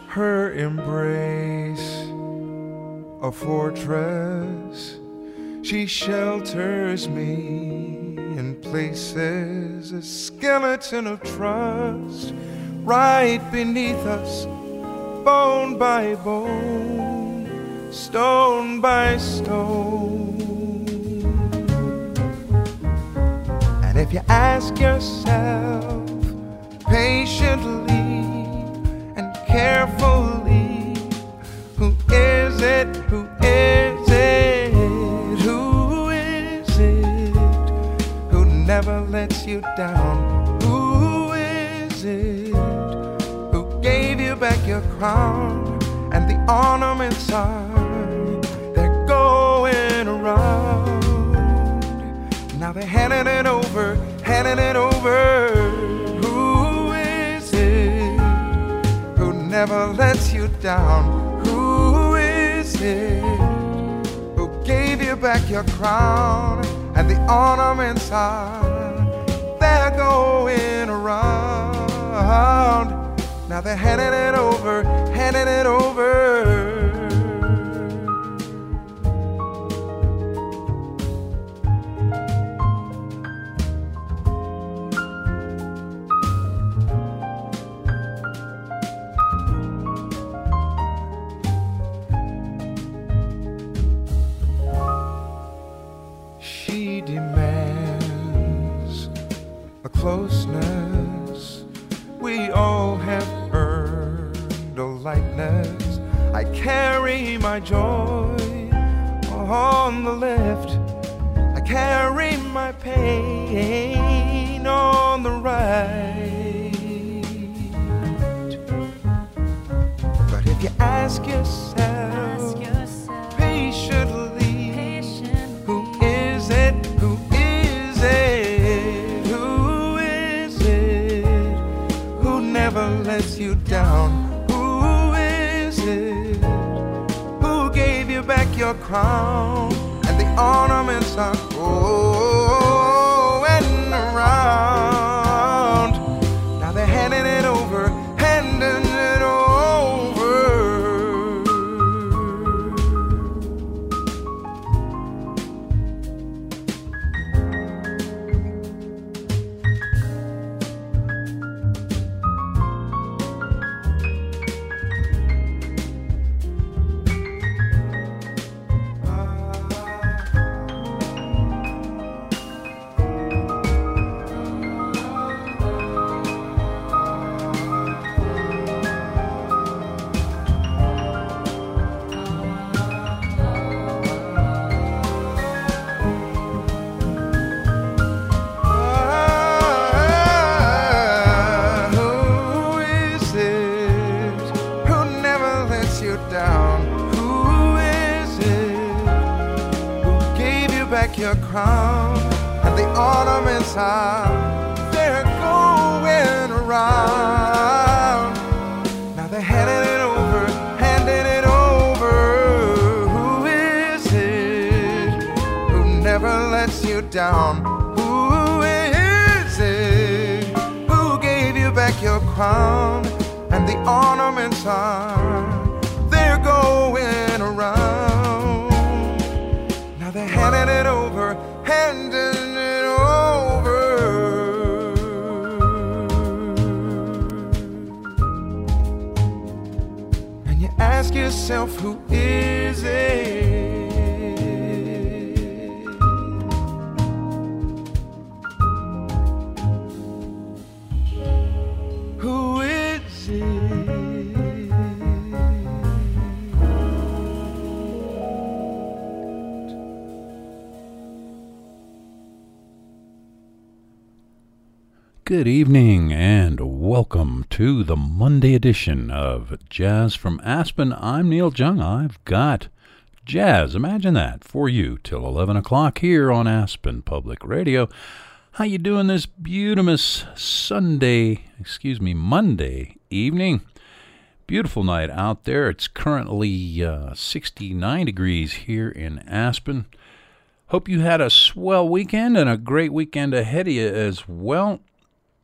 her embrace a fortress. She shelters me in places, a skeleton of trust right beneath us, bone by bone, stone by stone. And if you ask yourself patiently and carefully, who is it, who is it, who is it, who never lets you down, who is it, who gave you back your crown and the ornaments are, they're going around. Now they're handing it over, handing it over. Who is it who never lets you down? Who is it who gave you back your crown and the ornaments are, they're going around. Now they're handing it over, handing it over. She demands a closeness we all have earned, a lightness. I carry my joy on the left, I carry my pain on the right. But if you ask yourself patiently, who is it, who is it, who is it, who never lets you down? Who is it who gave you back your crown and the ornaments are going around? Now they're handing it over, handing it over. Your crown and the ornaments are, they're going around. Now they're handing it over, handing it over. Who is it who never lets you down? Who is it who gave you back your crown and the ornaments are, they're going around. Now they're handing it over, handing it over. And you ask yourself, who is it? Who is it? Good evening and welcome to the Monday edition of Jazz from Aspen. I'm Neil Jung. I've got jazz, imagine that, for you till 11 o'clock here on Aspen Public Radio. How you doing this beautimous Monday evening? Beautiful night out there. It's currently 69 degrees here in Aspen. Hope you had a swell weekend and a great weekend ahead of you as well.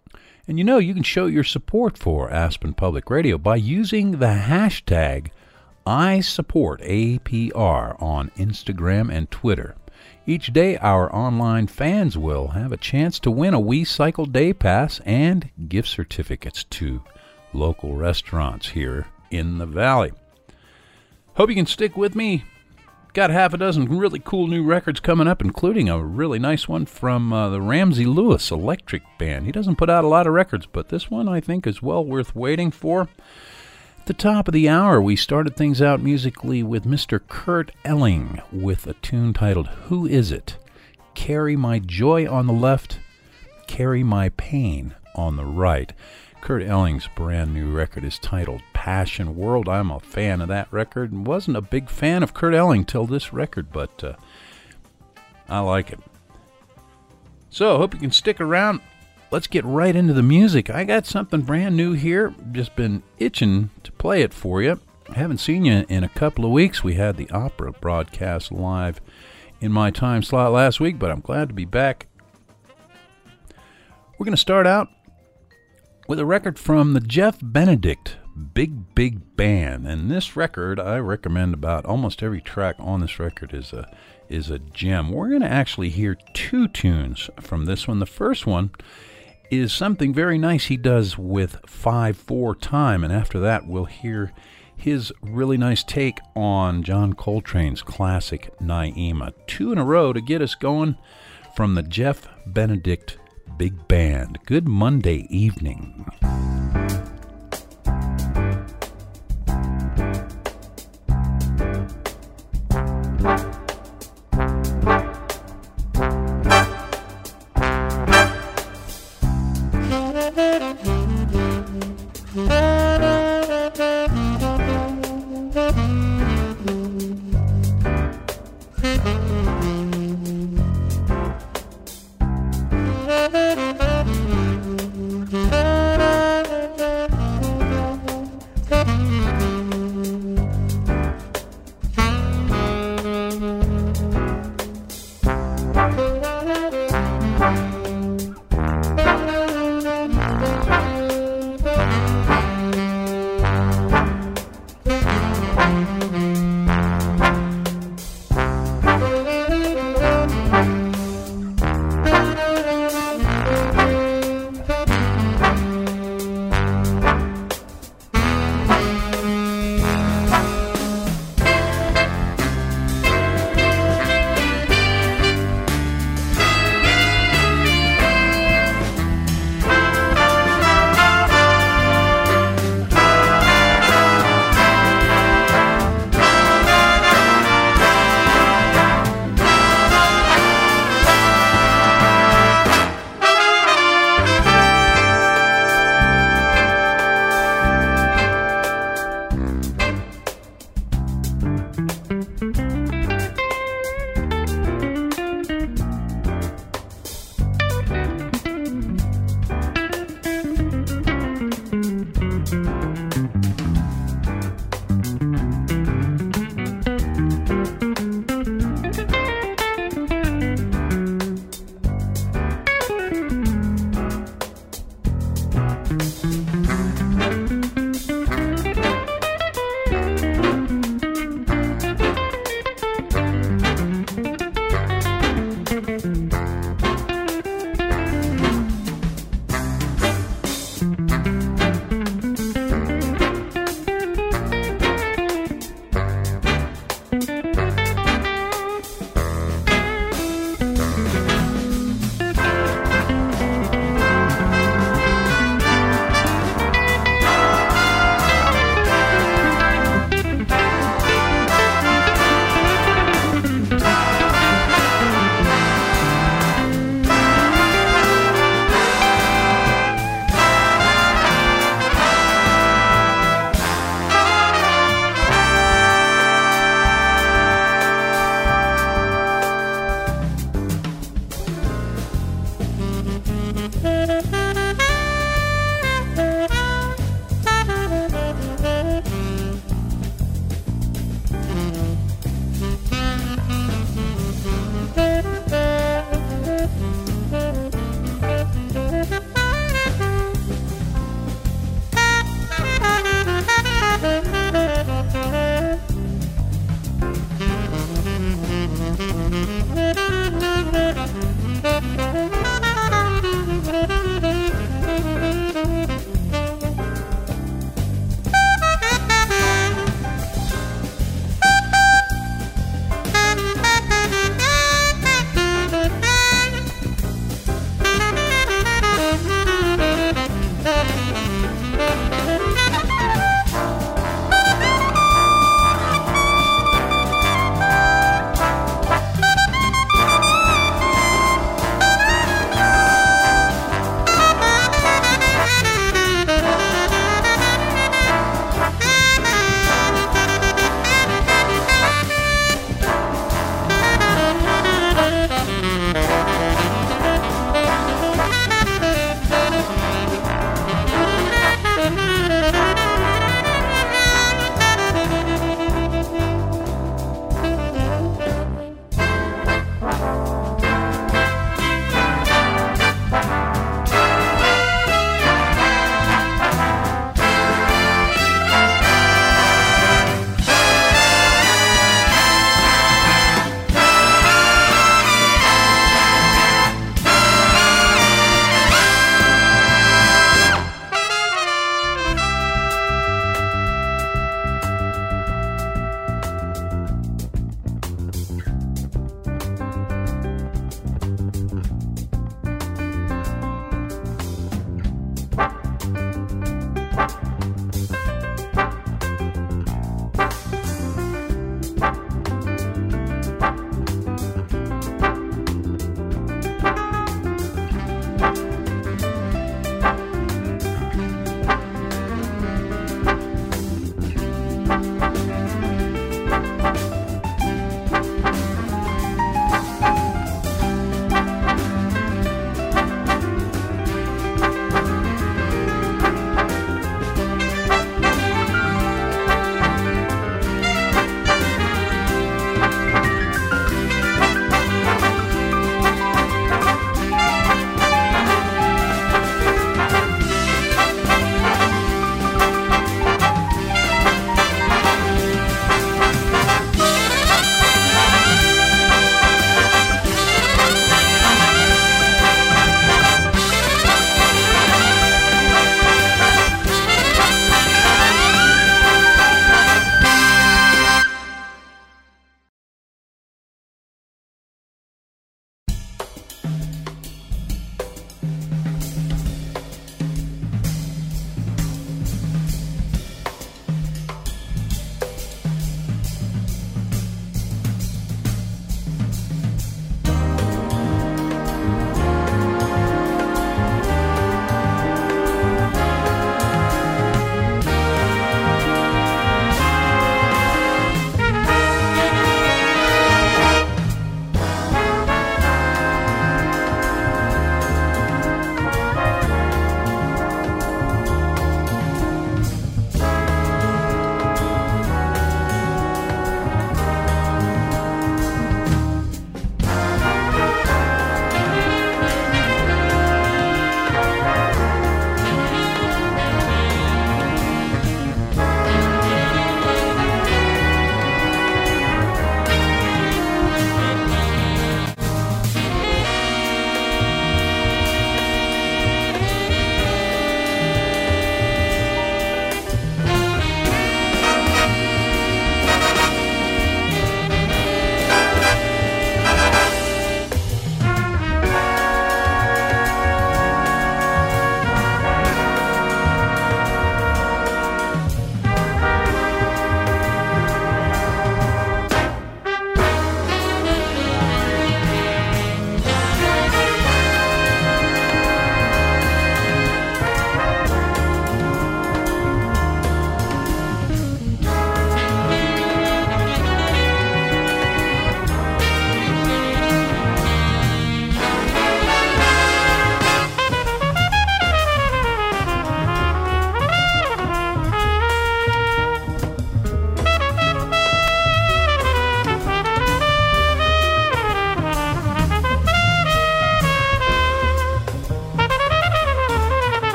And you can show your support for Aspen Public Radio by using the hashtag #ISupportAPR on Instagram and Twitter. Each day, our online fans will have a chance to win a WeCycle Day Pass and gift certificates to local restaurants here in the Valley. Hope you can stick with me. Got half a dozen really cool new records coming up, including a really nice one from the Ramsey Lewis Electric Band. He doesn't put out a lot of records, but this one I think is well worth waiting for. At the top of the hour, we started things out musically with Mr. Kurt Elling with a tune titled Who Is It? Carry My Joy on the left, Carry My Pain on the right. Kurt Elling's brand new record is titled Passion World. I'm a fan of that record and wasn't a big fan of Kurt Elling till this record, but I like it. So I hope you can stick around. Let's get right into the music. I got something brand new here. Just been itching to play it for you. I haven't seen you in a couple of weeks. We had the opera broadcast live in my time slot last week, but I'm glad to be back. We're going to start out with a record from the Jeff Benedict Big Band. And this record, I recommend about almost every track on this record is a gem. We're going to actually hear two tunes from this one. The first one is something very nice he does with 5/4 time, and after that we'll hear his really nice take on John Coltrane's classic Naima. Two in a row to get us going from the Jeff Benedict Big Band. Good Monday evening.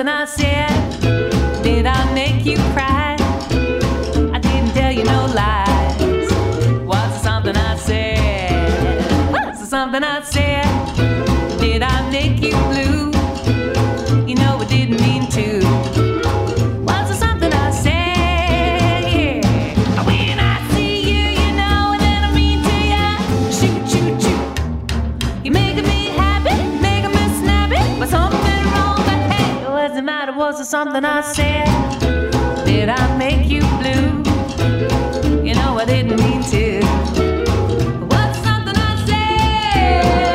something I said? Did I make you cry? I didn't tell you no lies. Was it something I said? Was it something I said? Did I make you blue? You know I didn't mean to. Was it something I said? Yeah. When I see you, you know that I mean to ya. Shoot, shoot, shoot. You're making me happy, making me snappy. But something wrong, but hey, what's the matter? Was it something I said? Did I make you blue? You know I didn't mean to. What's something I said?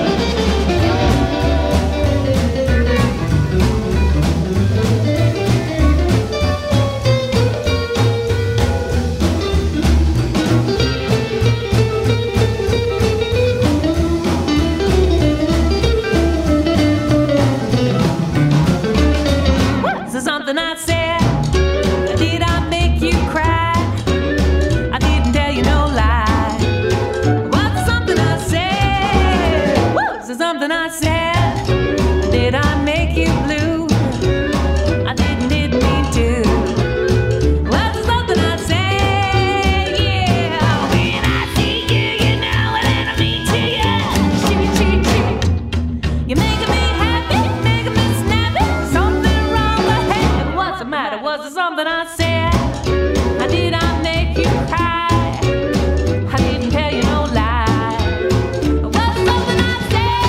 What's something I said? Did I make you cry? I didn't tell you no lie. What's something I said? What's something I said? Did I make you blue? I didn't mean to. What's something I said? Yeah. When I see you, you know that I mean to you. Shoot, shoot, shoot. You're making me happy, making me snappy. Something wrong, but hey, what's the matter? Was it something I said? Did I make you cry? I didn't tell you no lie. What's something I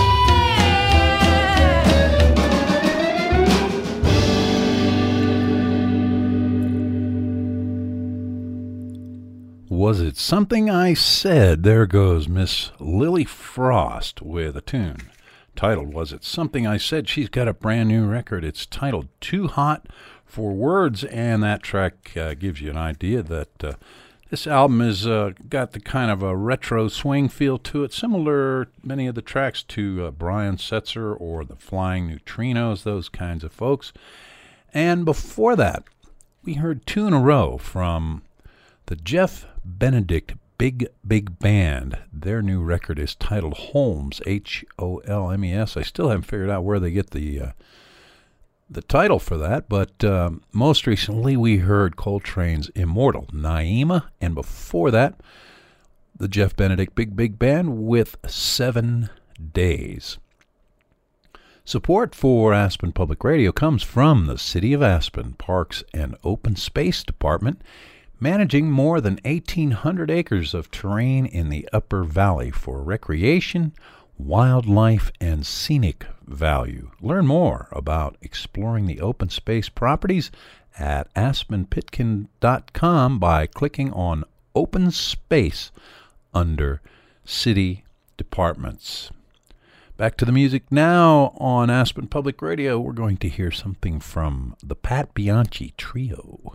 said? Was it something I said? There goes Miss Lily Frost with a tune titled Was It Something I Said? She's got a brand new record. It's titled Too Hot for Words, and that track gives you an idea that this album has got the kind of a retro swing feel to it, similar, many of the tracks, to Brian Setzer or the Flying Neutrinos, those kinds of folks. And before that, we heard two in a row from the Jeff Benedict Big Band. Their new record is titled Holmes, Holmes. I still haven't figured out where they get the title for that, but most recently we heard Coltrane's Immortal, Naima, and before that, the Jeff Benedict Big Band with 7 Days. Support for Aspen Public Radio comes from the City of Aspen Parks and Open Space Department, managing more than 1,800 acres of terrain in the Upper Valley for recreation, wildlife, and scenic value. Learn more about exploring the open space properties at aspenpitkin.com by clicking on Open Space under City Departments. Back to the music now on Aspen Public Radio. We're going to hear something from the Pat Bianchi Trio.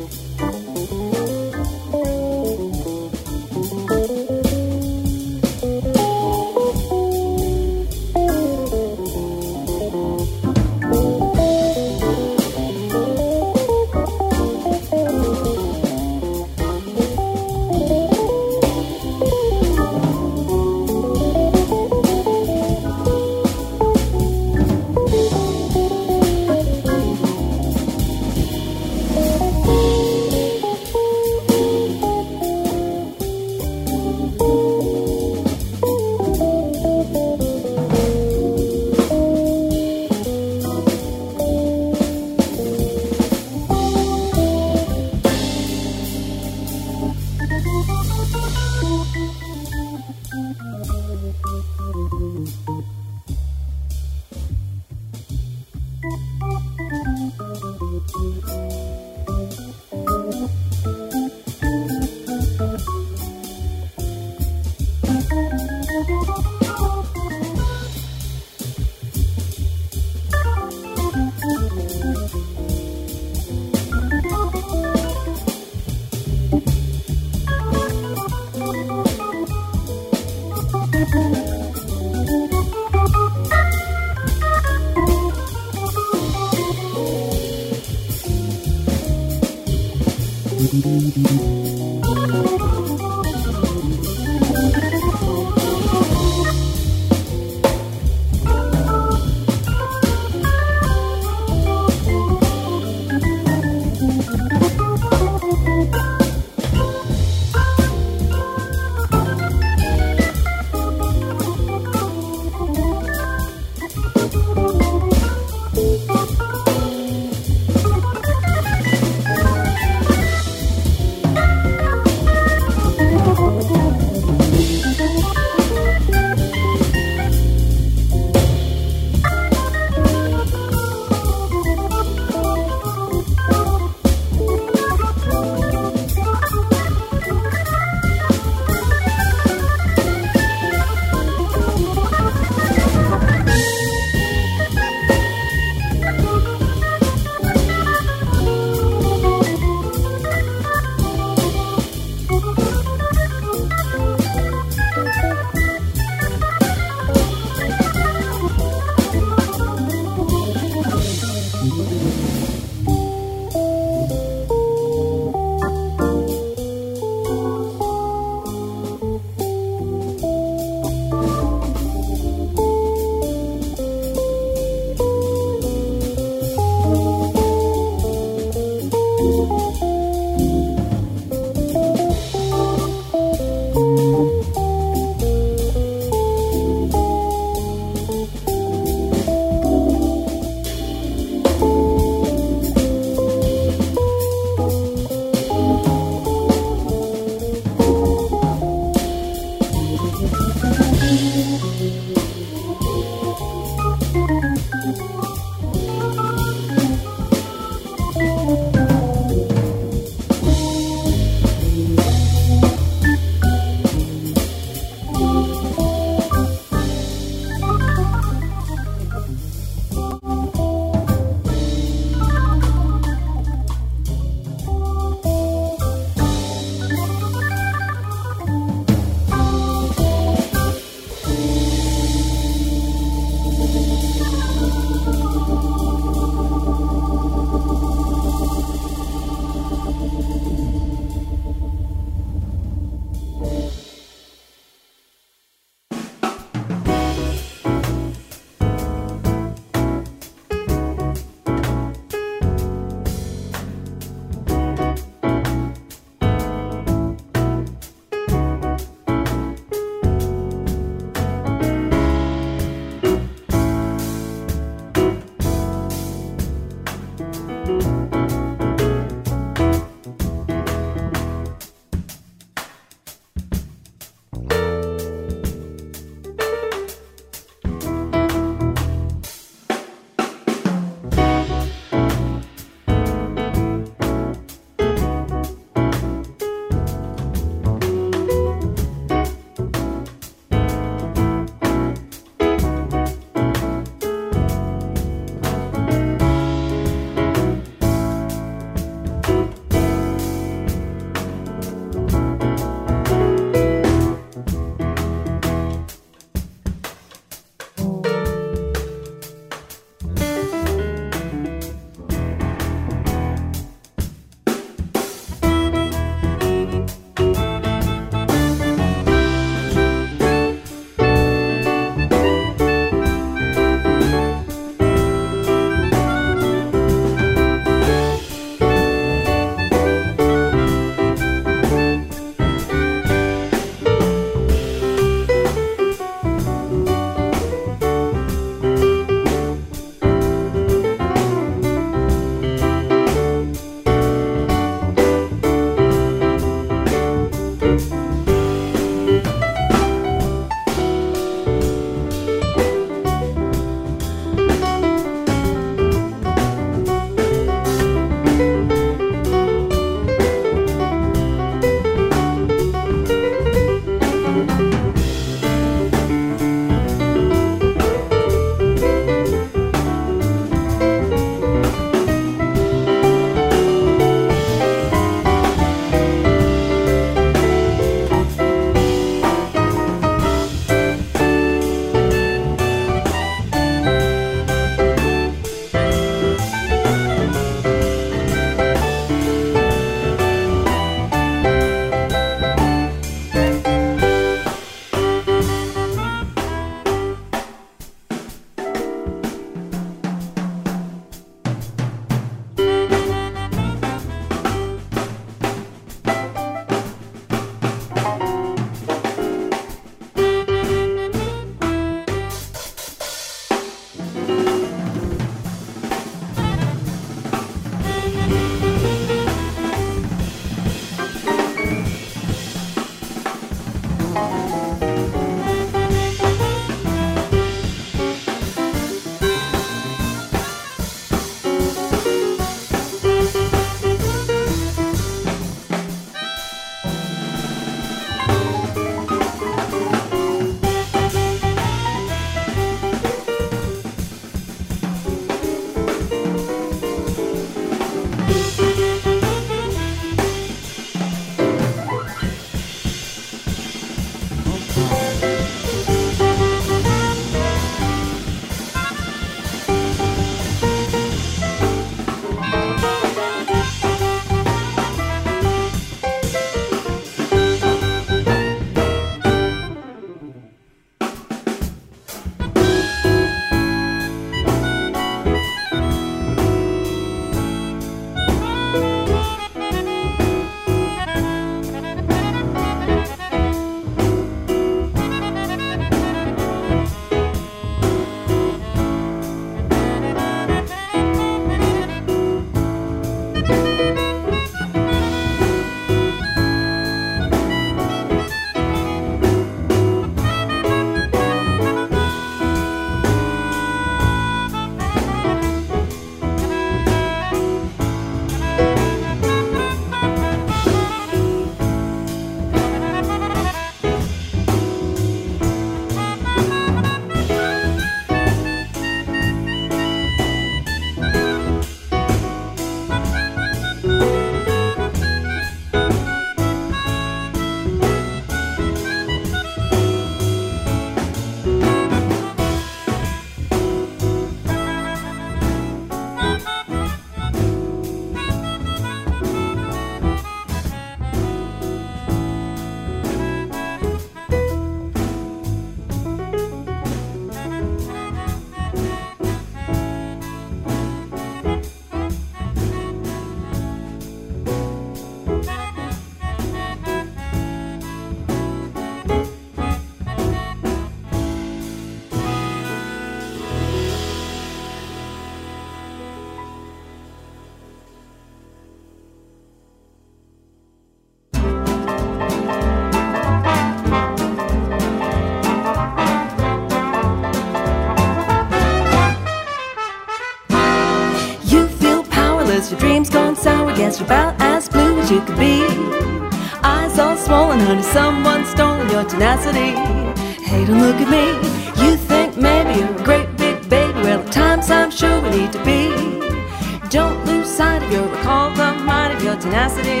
Yes, you're about as blue as you could be. Eyes all swollen, honey, someone's stolen your tenacity. Hey, don't look at me. You think maybe you're a great big baby. Well, at times I'm sure we need to be. Don't lose sight of your recall, the might of your tenacity.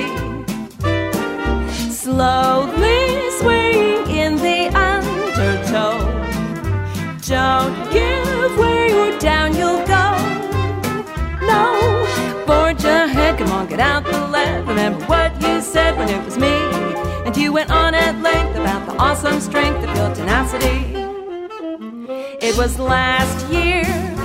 Slowly swaying in the undertow. Don't give where you're down, you'll go. No, forge ahead, come on, get out the lead. Remember what you said when it was me. And you went on at length about the awesome strength of your tenacity. It was last year,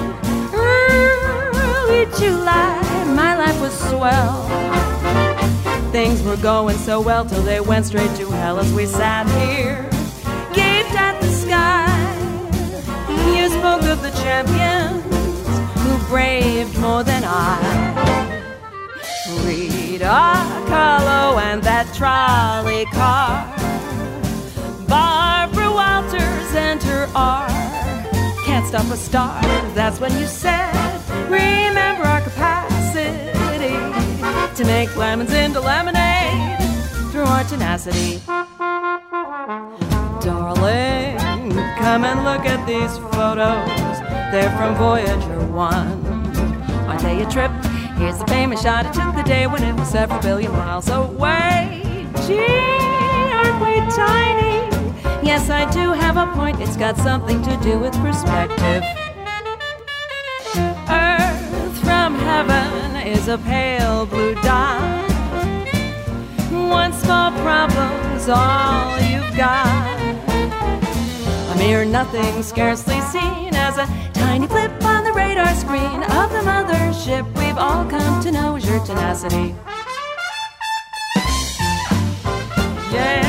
early July, my life was swell. Things were going so well till they went straight to hell as we sat here, gaped at the sky. You spoke of the champions who braved more than I. Rita Kahlo and that trolley car, Barbara Walters and her R. Can't stop a star, that's when you said, remember our capacity to make lemons into lemonade through our tenacity. Darling, come and look at these photos. They're from Voyager 1. Aren't they a trip? Here's the famous shot. It took the day when it was several billion miles away. Gee, aren't we tiny? Yes, I do have a point. It's got something to do with perspective. Earth from heaven is a pale blue dot. One small problem's all you've got. A mere nothing, scarcely seen as a tiny blip on the radar screen of the mothership we've all come to know as your tenacity. Yeah.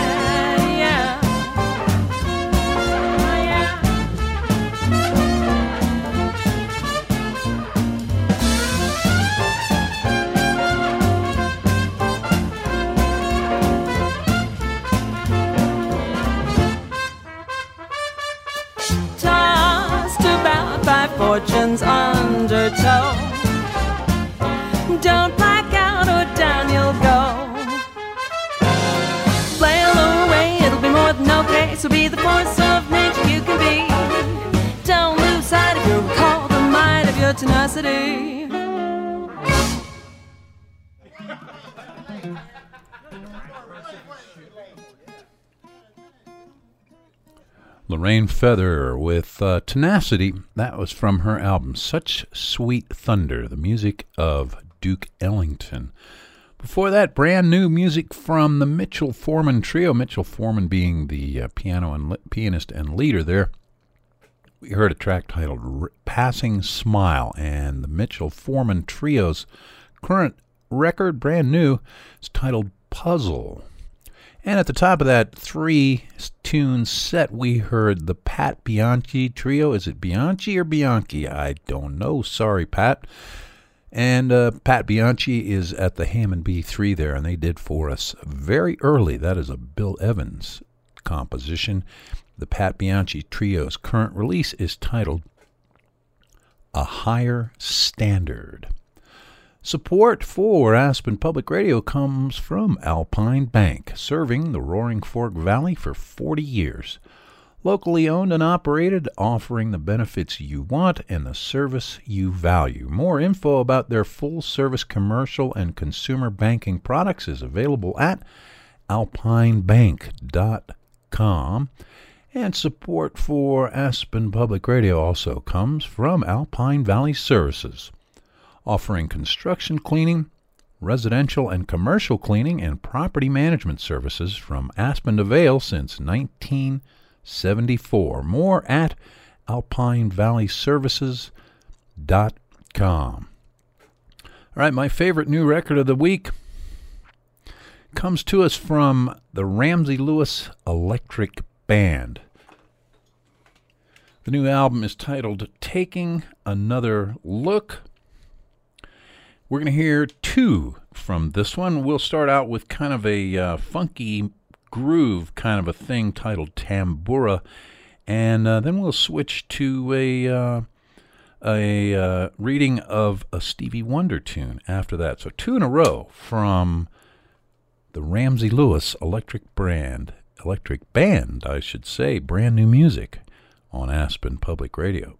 Fortune's undertow. Don't black out or down you'll go. Flail away, it'll be more than okay. So be the force of nature you can be. Don't lose sight of your recall, the might of your tenacity. Lorraine Feather with Tenacity. That was from her album Such Sweet Thunder, the music of Duke Ellington. Before that, brand new music from the Mitchell Foreman Trio, Mitchell Foreman being the pianist and leader there. We heard a track titled Passing Smile, and the Mitchell Foreman Trio's current record, brand new, is titled Puzzle. And at the top of that 3-tune set, we heard the Pat Bianchi Trio. Is it Bianchi or Bianchi? I don't know. Sorry, Pat. And Pat Bianchi is at the Hammond B3 there, and they did for us very early. That is a Bill Evans composition. The Pat Bianchi Trio's current release is titled A Higher Standard. Support for Aspen Public Radio comes from Alpine Bank, serving the Roaring Fork Valley for 40 years. Locally owned and operated, offering the benefits you want and the service you value. More info about their full-service commercial and consumer banking products is available at alpinebank.com. And support for Aspen Public Radio also comes from Alpine Valley Services, offering construction cleaning, residential and commercial cleaning, and property management services from Aspen to Vail since 1974. More at alpinevalleyservices.com. All right, my favorite new record of the week comes to us from the Ramsey Lewis Electric Band. The new album is titled Taking Another Look. We're going to hear two from this one. We'll start out with kind of a funky groove kind of a thing titled Tambura, and then we'll switch to a reading of a Stevie Wonder tune after that. So 2 in a row from the Ramsey Lewis Electric Band, I should say, brand new music on Aspen Public Radio.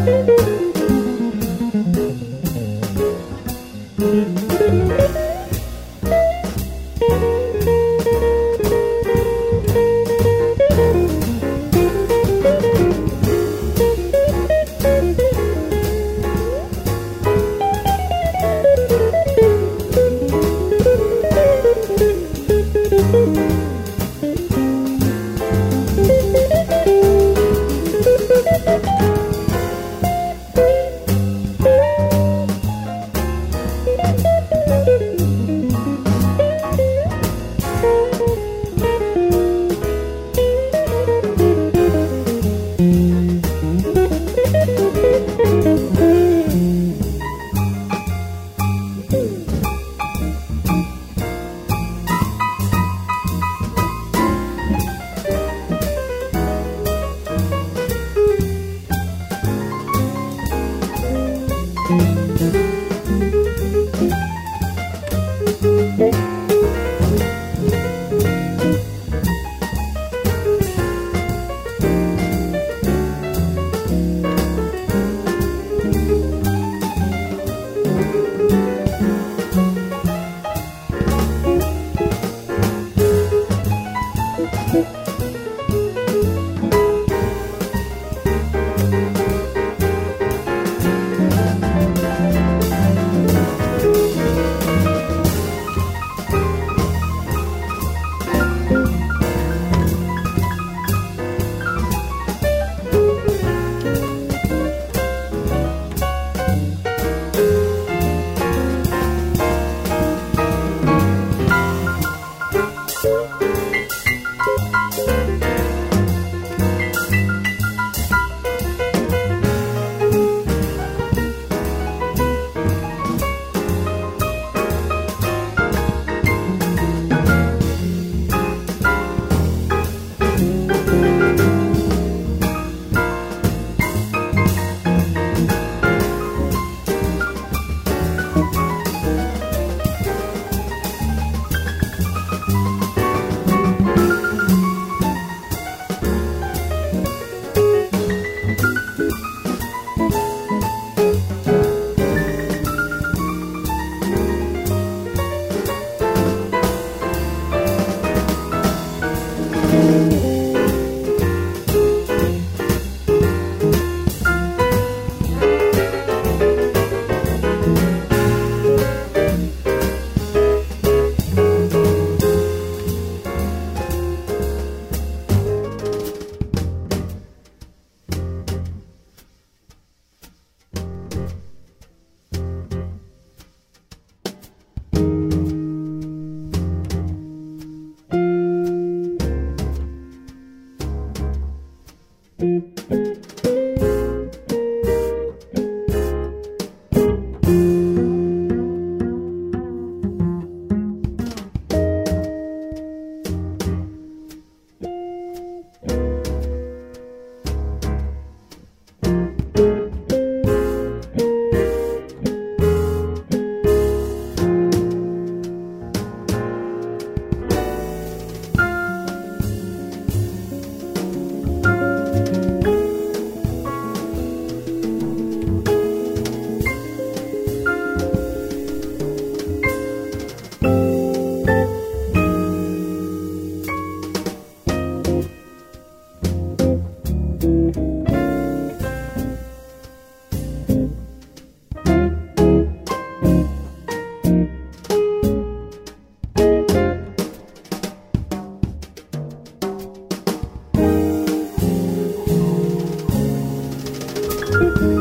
Thank you.